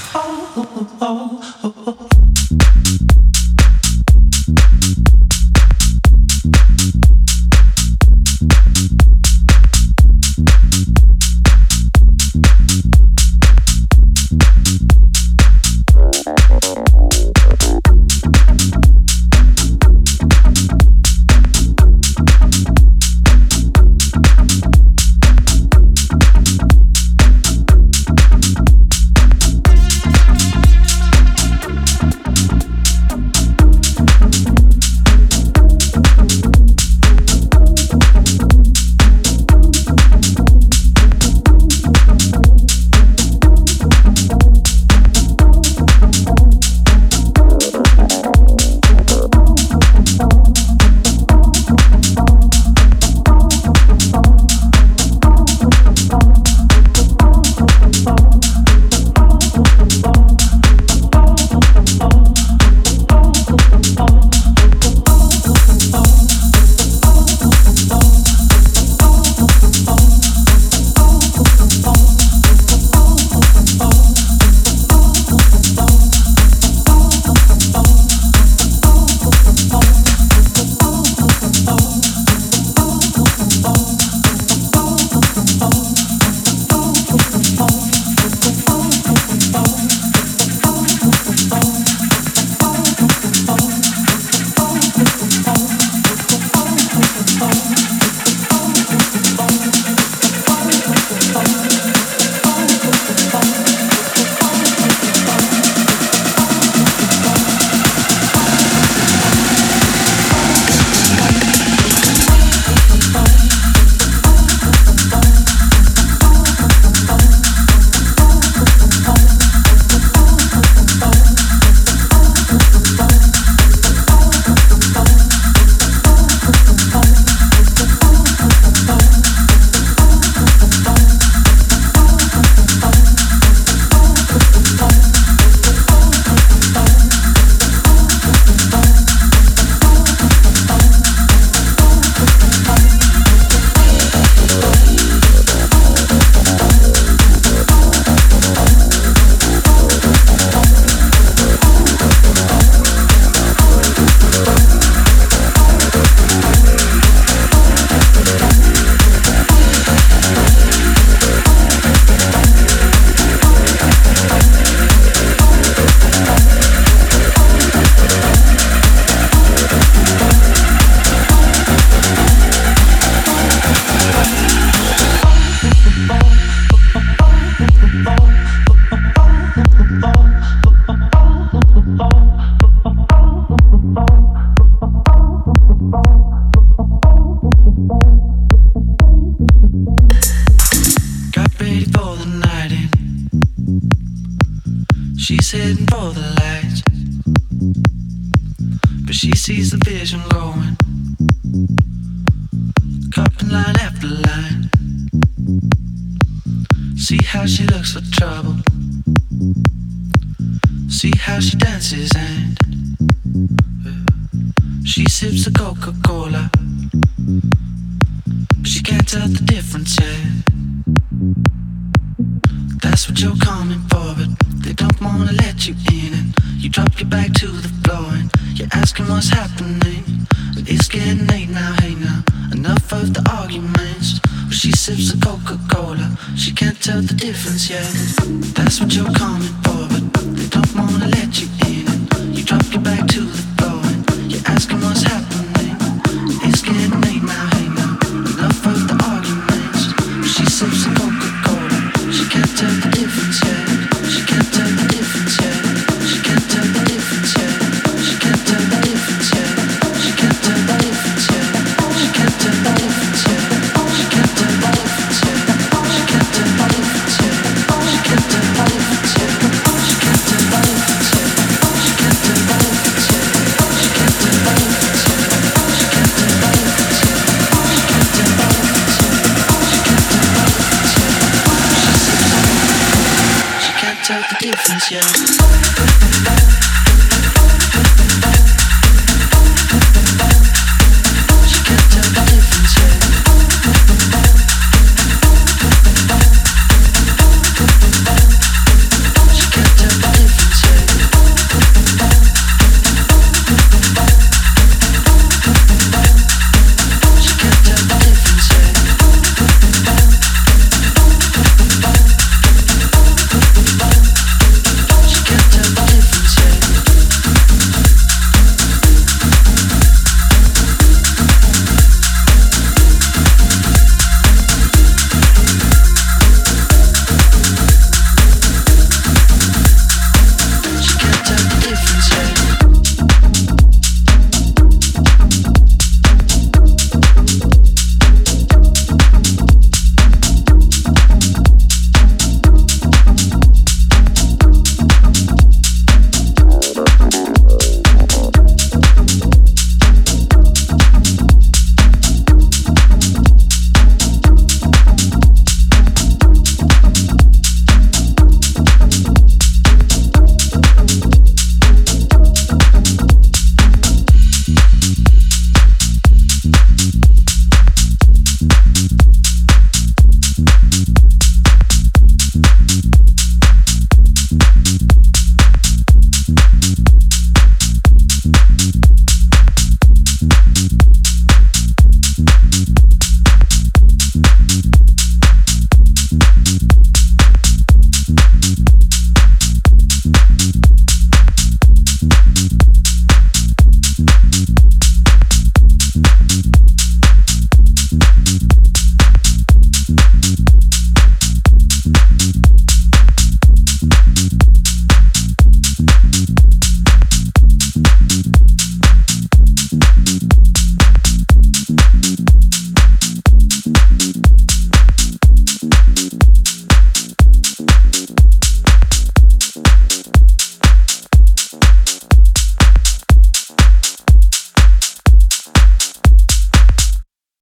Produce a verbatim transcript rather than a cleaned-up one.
She's heading for the lights, but she sees the vision going, cupping line after line. See how she looks for trouble, see how she dances and she sips a Coca-Cola, but she can't tell the difference yet. That's what you're coming for, but they don't wanna let you in, and you drop your back to the floor and you're asking what's happening. But it's getting late now, hey now, enough of the arguments. Well, she sips a Coca-Cola, she can't tell the difference yet. That's what you're coming for, but they don't wanna let you in, and you drop your back to the floor and you're asking what's happening. It's getting late now, hey now, enough of the arguments. Well, she sips a Coca-Cola, she can't tell the difference yet. She can't tell the difference yet. She can't tell the difference yet. She can't tell the difference yet. She can't tell the difference yet. She can't tell the difference yet. She can't tell the difference yet. She can't tell the difference yet. She can't tell the difference yet. She can't tell the difference yet. She can't tell the difference yet. She can't tell the difference yet. She can't tell the difference yet. She can't tell the difference yet. She can't tell the difference yet. She can't tell the difference yet.